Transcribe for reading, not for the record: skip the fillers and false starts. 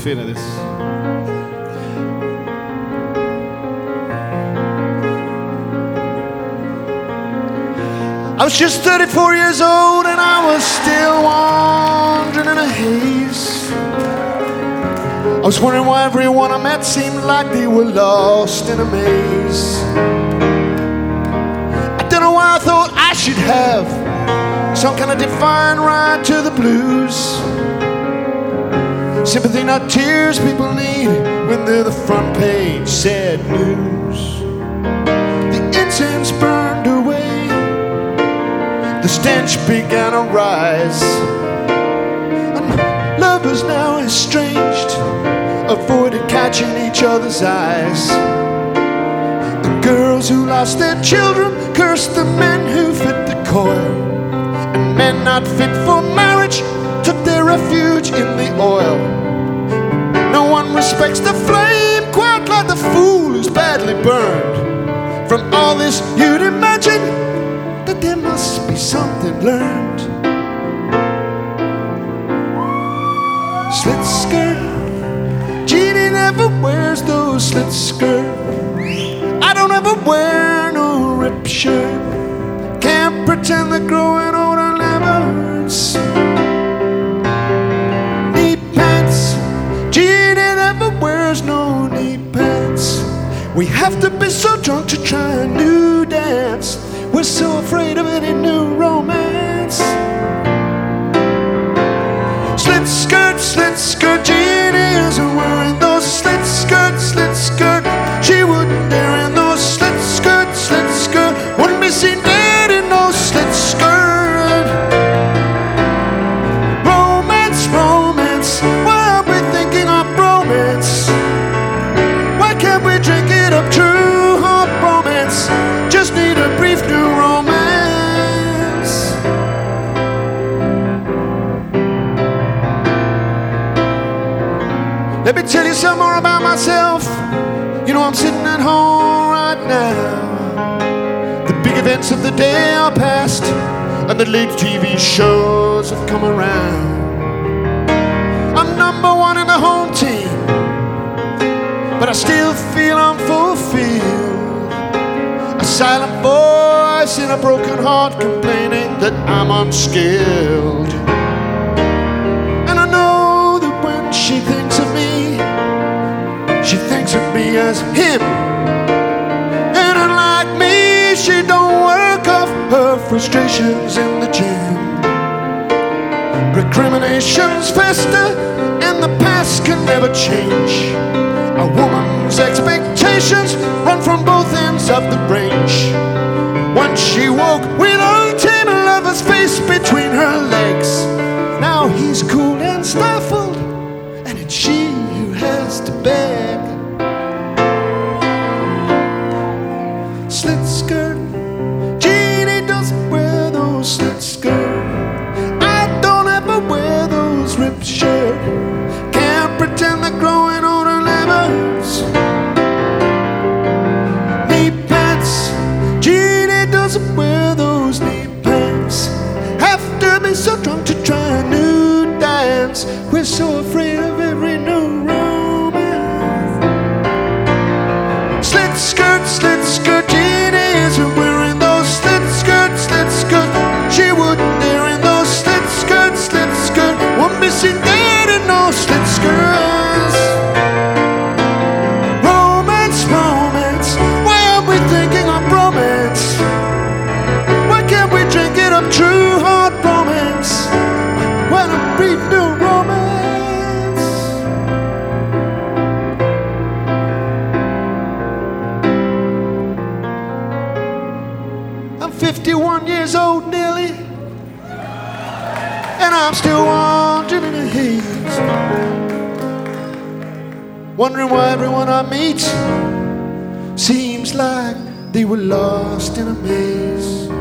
fan of this. I was just 34 years old and I was still wandering in a haze. I was wondering why everyone I met seemed like they were lost in a maze. I don't know why I thought I should have some kind of divine right to the blues. Sympathy, not tears, people need when they're the front page sad news. The incense burned away, the stench began to rise, and lovers now estranged avoided catching each other's eyes. And girls who lost their children cursed the men who fit the coil, and men not fit for marriage took their refuge in the oil. No one respects the flame quite like the fool who's badly burned. From all this you'd imagine that there must be something learned. Slit skirt, Jeannie never wears those slit skirts. I don't ever wear no rip shirt. Can't pretend that growing older never hurts. Knee pants, Jeannie never wears no knee pants. We have to be so drunk to try a new dance. We're so afraid of any new romance. Slit skirt, Jeannie isn't wearing those slit skirt. She wouldn't dare in those slit skirt. Wouldn't be seen dead in those slit skirt. Romance, why are we thinking of romance? Why can't we drink it up true heart romance? Just need a brief new romance. Let me tell you some more about myself. You know I'm sitting at home right now. The big events of the day are past, and the late TV shows have come around. I'm number one in the home team, but I still feel unfulfilled. A silent voice in a broken heart complaining that I'm unskilled. And I know that when she thinks of me, she thinks of me as him. And unlike me, she don't work off her frustrations in the gym. Recriminations fester and the past can never change. A woman's expectations run from both ends of the range. Once she woke with untamed lover's face between her legs. Now he's cool and stifled, and it's she who has to beg. Slit skirt, Jeannie doesn't wear those slit skirt. I don't ever wear those ripped shirt. Can't pretend that growing older never hurts. Knee pants, Jeannie doesn't wear those knee pants. Have to be so drunk to try a new dance. We're so afraid of every new romance. Slit skirt, Jeannie isn't wearing those slit skirt. She wouldn't dare in those slit skirt. Won't be seen dead in those slit skirts. Romance, why aren't we thinking of romance? Why can't we drink it up true heart romance? Why don't we do romance? I'm 51 years old nearly, and I'm still wandering in a haze, wondering why everyone I meet seems like they were lost in a maze.